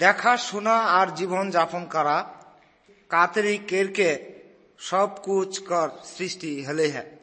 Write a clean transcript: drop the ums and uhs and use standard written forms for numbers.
দেখা শোনা আর জীবন যাপন করা कातरी केर के सब कुछ कर सृष्टि हले है।